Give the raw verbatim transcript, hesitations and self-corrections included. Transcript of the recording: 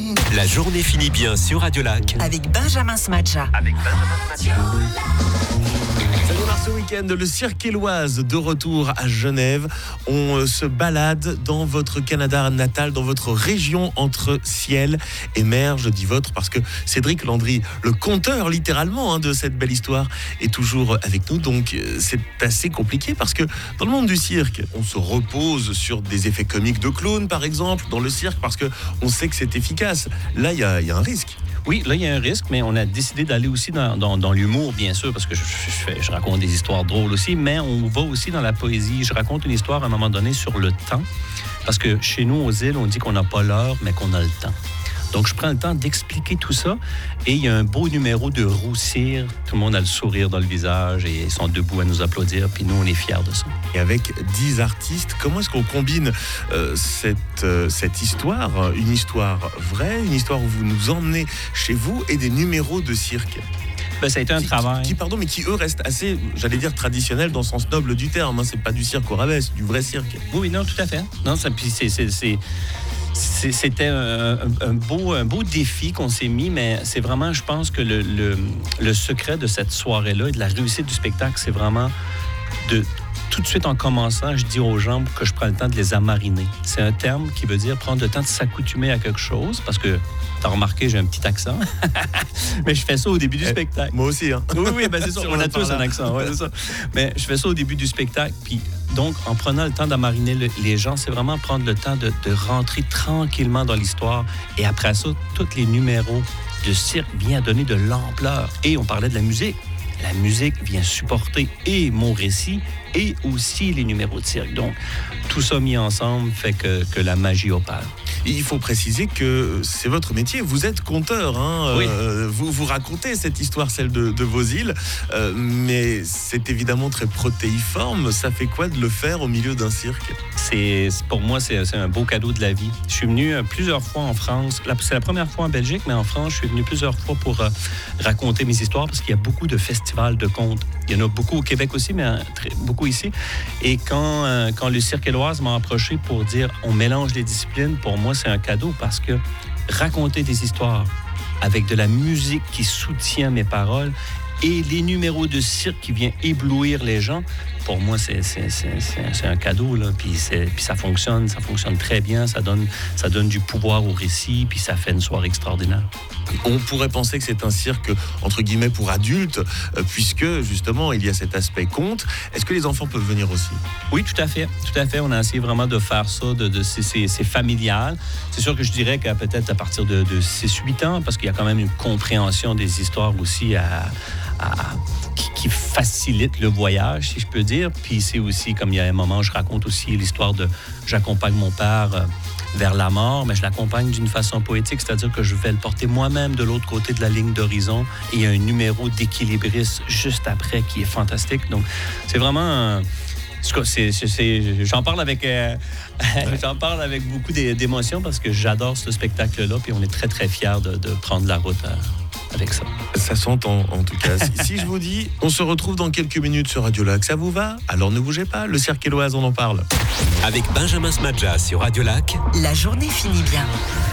La journée finit bien sur Radio Lac. Avec Benjamin Smadja. Avec Benjamin Smadja. Ça démarre ce week-end, le Cirque Éloise de retour à Genève. On euh, se balade dans votre Canada natal, dans votre région entre ciel et mer. Je dis votre parce que Cédric Landry, le conteur littéralement hein, de cette belle histoire, est toujours avec nous. Donc euh, c'est assez compliqué parce que dans le monde du cirque, on se repose sur des effets comiques de clown par exemple, dans le cirque, parce qu'on sait que c'est efficace. Là, il y, y a un risque. Oui, là, il y a un risque, mais on a décidé d'aller aussi dans, dans, dans l'humour, bien sûr, parce que je, je, fais, je raconte des histoires drôles aussi, mais on va aussi dans la poésie. Je raconte une histoire à un moment donné sur le temps, parce que chez nous, aux îles, on dit qu'on n'a pas l'heure, mais qu'on a le temps. Donc, je prends le temps d'expliquer tout ça. Et il y a un beau numéro de Roussir. Tout le monde a le sourire dans le visage et ils sont debout à nous applaudir. Puis nous, on est fiers de ça. Et avec dix artistes, comment est-ce qu'on combine euh, cette, euh, cette histoire, une histoire vraie, une histoire où vous nous emmenez chez vous et des numéros de cirque? Ben, ça a été un qui, travail. Qui, pardon, mais qui, eux, restent assez, j'allais dire, traditionnels dans le sens noble du terme. Hein. C'est pas du cirque au rabais, c'est du vrai cirque. Oui, non, tout à fait. Non, ça, puis c'est... c'est, c'est... C'était un, un, beau, un beau défi qu'on s'est mis, mais c'est vraiment, je pense que le, le, le secret de cette soirée-là et de la réussite du spectacle, c'est vraiment de tout de suite en commençant, je dis aux gens que je prends le temps de les amariner. C'est un terme qui veut dire prendre le temps de s'accoutumer à quelque chose, parce que t'as remarqué, j'ai un petit accent, mais je fais ça au début du eh, spectacle. Moi aussi, hein. Oui, oui, ben c'est ça, on a tous un accent, ouais, c'est ça. Mais je fais ça au début du spectacle, puis donc, en prenant le temps d'amariner le, les gens, c'est vraiment prendre le temps de, de rentrer tranquillement dans l'histoire. Et après ça, tous les numéros de cirque viennent donner de l'ampleur. Et on parlait de la musique. La musique vient supporter et mon récit et aussi les numéros de cirque. Donc, tout ça mis ensemble fait que, que la magie opère. Il faut préciser que c'est votre métier. Vous êtes conteur. Hein. Oui. Euh, vous, vous racontez cette histoire, celle de, de vos îles. Euh, mais c'est évidemment très protéiforme. Ça fait quoi de le faire au milieu d'un cirque? C'est, pour moi, c'est, c'est un beau cadeau de la vie. Je suis venu plusieurs fois en France. C'est la première fois en Belgique, mais en France, je suis venu plusieurs fois pour euh, raconter mes histoires parce qu'il y a beaucoup de festivals de contes. Il y en a beaucoup au Québec aussi, mais très, beaucoup ici. Et quand, euh, quand le Cirque Éloise m'a approché pour dire on mélange les disciplines, pour moi, c'est un cadeau parce que raconter des histoires avec de la musique qui soutient mes paroles et les numéros de cirque qui viennent éblouir les gens, pour moi, c'est, c'est, c'est, c'est, c'est un cadeau. Là. Puis, c'est, puis ça fonctionne, ça fonctionne très bien. Ça donne, ça donne du pouvoir au récit, puis ça fait une soirée extraordinaire. On pourrait penser que c'est un cirque, entre guillemets, pour adultes, euh, puisque, justement, il y a cet aspect conte. Est-ce que les enfants peuvent venir aussi? Oui, tout à fait. Tout à fait. On a essayé vraiment de faire ça. De, de, c'est, c'est, c'est familial. C'est sûr que je dirais qu'à peut-être à partir de, de six huit ans, parce qu'il y a quand même une compréhension des histoires aussi à... à qui, qui facilite le voyage, si je peux dire. Puis c'est aussi, comme il y a un moment, je raconte aussi l'histoire de... J'accompagne mon père euh, vers la mort, mais je l'accompagne d'une façon poétique, c'est-à-dire que je vais le porter moi-même de l'autre côté de la ligne d'horizon. Et il y a un numéro d'équilibriste juste après qui est fantastique. Donc, c'est vraiment... Euh, C'est, c'est, c'est, j'en parle avec euh, j'en parle avec beaucoup d'émotion parce que j'adore ce spectacle-là, puis on est très, très fiers de, de prendre la route euh, avec ça. Ça s'entend, en tout cas. Si, si je vous dis, on se retrouve dans quelques minutes sur Radio Lac, ça vous va? Alors ne bougez pas, le Cirque Éloise, on en parle. Avec Benjamin Smadja sur Radio Lac. La journée finit bien.